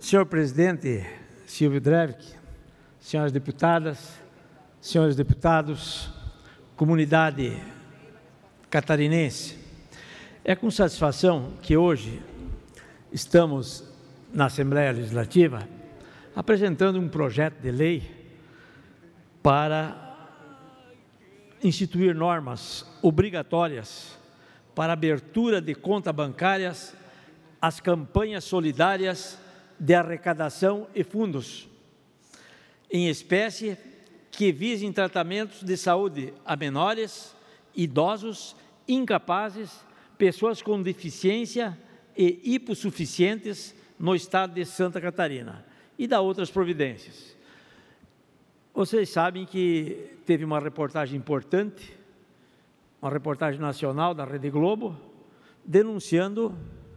Senhor presidente Silvio Drevik, senhoras deputadas, senhores deputados, comunidade catarinense, é com satisfação que hoje estamos na Assembleia Legislativa apresentando um projeto de lei para instituir normas obrigatórias para abertura de contas bancárias às campanhas solidárias de arrecadação e fundos, em espécie, que visem tratamentos de saúde a menores, idosos, incapazes, pessoas com deficiência e hipossuficientes no estado de Santa Catarina e da outras providências. Vocês sabem que teve uma reportagem importante, uma reportagem nacional da Rede Globo, denunciando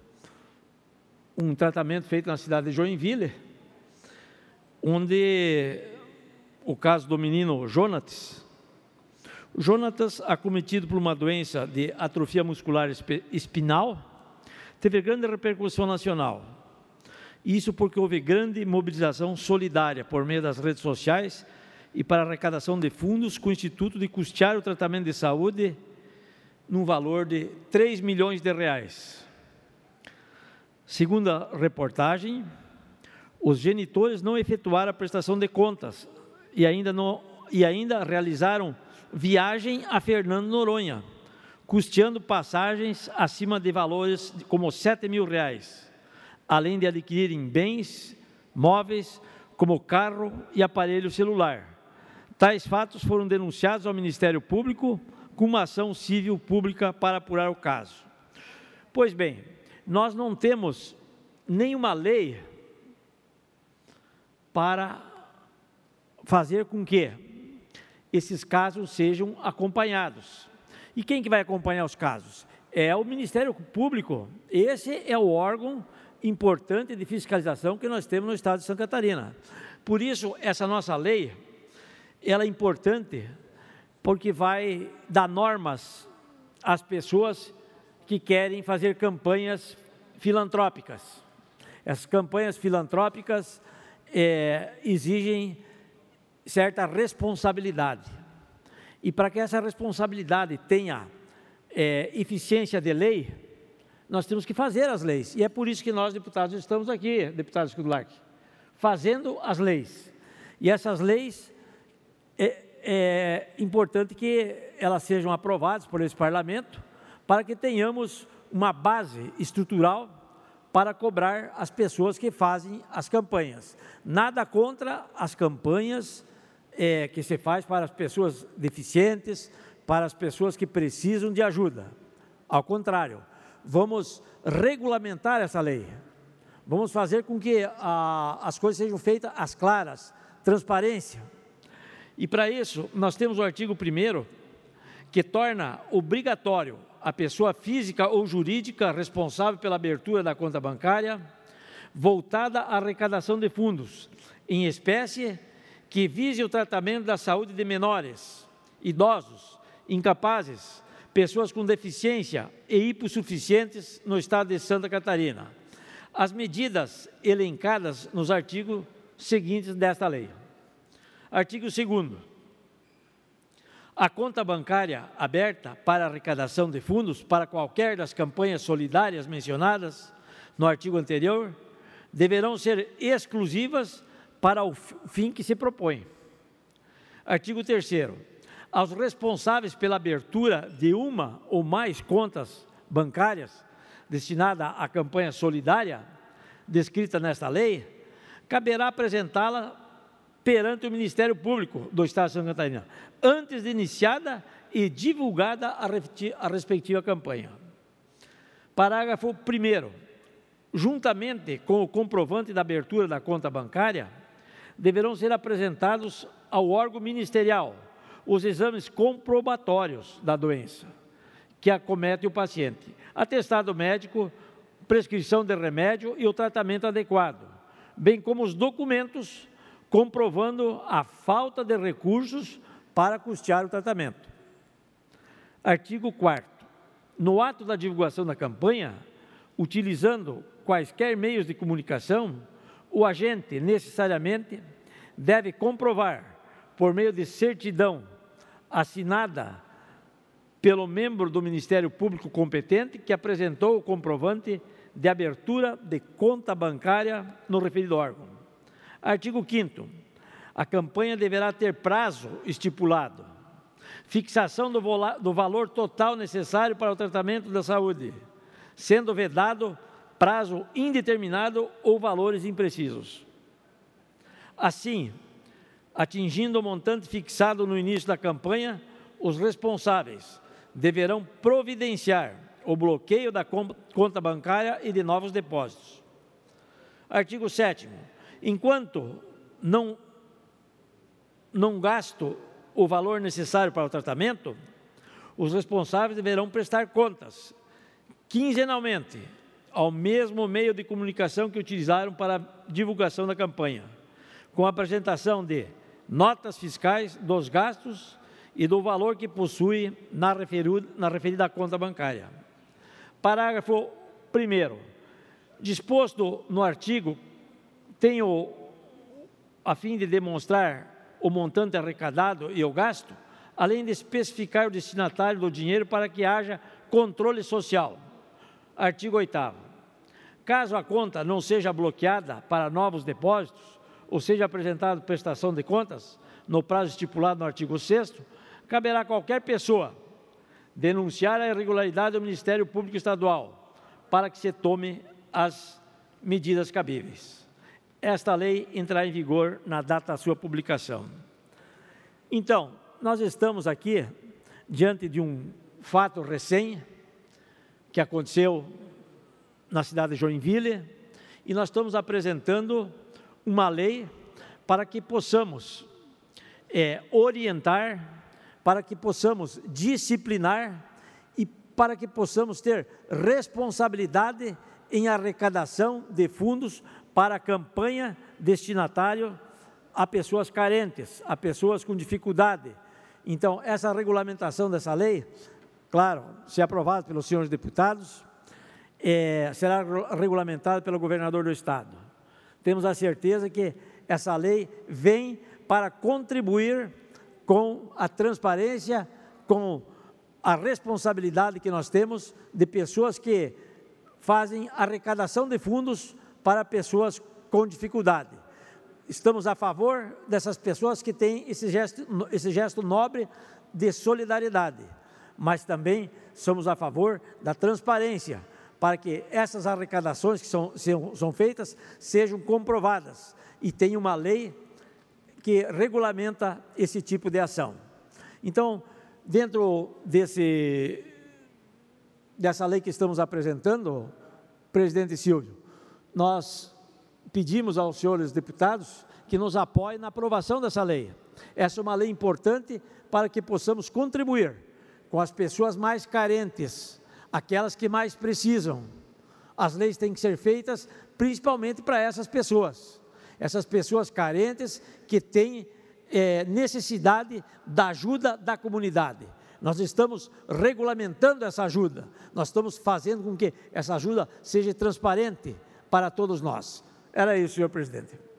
um tratamento feito na cidade de Joinville, onde o caso do menino Jonatas, acometido por uma doença de atrofia muscular espinal, teve grande repercussão nacional. Isso porque houve grande mobilização solidária por meio das redes sociais e para arrecadação de fundos com o Instituto de custear o tratamento de saúde num valor de 3 milhões de reais. Segundo a reportagem, os genitores não efetuaram a prestação de contas e ainda realizaram viagem a Fernando Noronha, custeando passagens acima de valores como 7 mil reais, além de adquirirem bens móveis como carro e aparelho celular. Tais fatos foram denunciados ao Ministério Público com uma ação civil pública para apurar o caso. Pois bem, nós não temos nenhuma lei para fazer com que esses casos sejam acompanhados. E quem que vai acompanhar os casos? É o Ministério Público. Esse é o órgão importante de fiscalização que nós temos no estado de Santa Catarina. Por isso, essa nossa lei, ela é importante porque vai dar normas às pessoas que querem fazer campanhas filantrópicas. Essas campanhas filantrópicas exigem certa responsabilidade. E para que essa responsabilidade tenha eficiência de lei, nós temos que fazer as leis. E é por isso que nós, deputados, estamos aqui, deputado Skudlark, fazendo as leis. E essas leis, é importante que elas sejam aprovadas por esse parlamento, para que tenhamos uma base estrutural para cobrar as pessoas que fazem as campanhas. Nada contra as campanhas que se faz para as pessoas deficientes, para as pessoas que precisam de ajuda. Ao contrário, vamos regulamentar essa lei. Vamos fazer com que as coisas sejam feitas às claras, transparência. E para isso, nós temos o artigo 1º, que torna obrigatório a pessoa física ou jurídica responsável pela abertura da conta bancária, voltada à arrecadação de fundos, em espécie, que vise o tratamento da saúde de menores, idosos, incapazes, pessoas com deficiência e hipossuficientes no estado de Santa Catarina. As medidas elencadas nos artigos seguintes desta lei. Artigo 2º. A conta bancária aberta para arrecadação de fundos para qualquer das campanhas solidárias mencionadas no artigo anterior deverão ser exclusivas para o fim que se propõe. Artigo 3º. Aos responsáveis pela abertura de uma ou mais contas bancárias destinada à campanha solidária descrita nesta lei, caberá apresentá-la perante o Ministério Público do Estado de Santa Catarina, antes de iniciada e divulgada a respectiva campanha. Parágrafo 1º. Juntamente com o comprovante da abertura da conta bancária, deverão ser apresentados ao órgão ministerial os exames comprobatórios da doença que acomete o paciente, atestado médico, prescrição de remédio e o tratamento adequado, bem como os documentos comprovando a falta de recursos para custear o tratamento. Artigo 4º. No ato da divulgação da campanha, utilizando quaisquer meios de comunicação, o agente necessariamente deve comprovar, por meio de certidão assinada pelo membro do Ministério Público competente, que apresentou o comprovante de abertura de conta bancária no referido órgão. Artigo 5º. A campanha deverá ter prazo estipulado, fixação do valor total necessário para o tratamento da saúde, sendo vedado prazo indeterminado ou valores imprecisos. Assim, atingindo o montante fixado no início da campanha, os responsáveis deverão providenciar o bloqueio da conta bancária e de novos depósitos. Artigo 7º. Enquanto não gasto o valor necessário para o tratamento, os responsáveis deverão prestar contas quinzenalmente ao mesmo meio de comunicação que utilizaram para a divulgação da campanha, com a apresentação de notas fiscais dos gastos e do valor que possui na referida conta bancária. Parágrafo 1º. Disposto no artigo, a fim de demonstrar o montante arrecadado e o gasto, além de especificar o destinatário do dinheiro para que haja controle social. Artigo 8º. Caso a conta não seja bloqueada para novos depósitos, ou seja apresentada prestação de contas, no prazo estipulado no artigo 6º, caberá a qualquer pessoa denunciar a irregularidade ao Ministério Público Estadual, para que se tome as medidas cabíveis. Esta lei entrará em vigor na data da sua publicação. Então, nós estamos aqui diante de um fato recém que aconteceu na cidade de Joinville, e nós estamos apresentando uma lei para que possamos orientar, para que possamos disciplinar e para que possamos ter responsabilidade em arrecadação de fundos para a campanha destinatária a pessoas carentes, a pessoas com dificuldade. Então, essa regulamentação dessa lei, claro, se aprovada pelos senhores deputados, será regulamentada pelo governador do Estado. Temos a certeza que essa lei vem para contribuir com a transparência, com a responsabilidade que nós temos de pessoas que fazem arrecadação de fundos para pessoas com dificuldade. Estamos a favor dessas pessoas que têm esse gesto nobre de solidariedade, mas também somos a favor da transparência, para que essas arrecadações que são feitas sejam comprovadas e tenha uma lei que regulamenta esse tipo de ação. Então, dentro dessa lei que estamos apresentando, presidente Silvio, nós pedimos aos senhores deputados que nos apoiem na aprovação dessa lei. Essa é uma lei importante para que possamos contribuir com as pessoas mais carentes, aquelas que mais precisam. As leis têm que ser feitas principalmente para essas pessoas carentes que têm necessidade da ajuda da comunidade. Nós estamos regulamentando essa ajuda, nós estamos fazendo com que essa ajuda seja transparente para todos nós. Era isso, senhor presidente.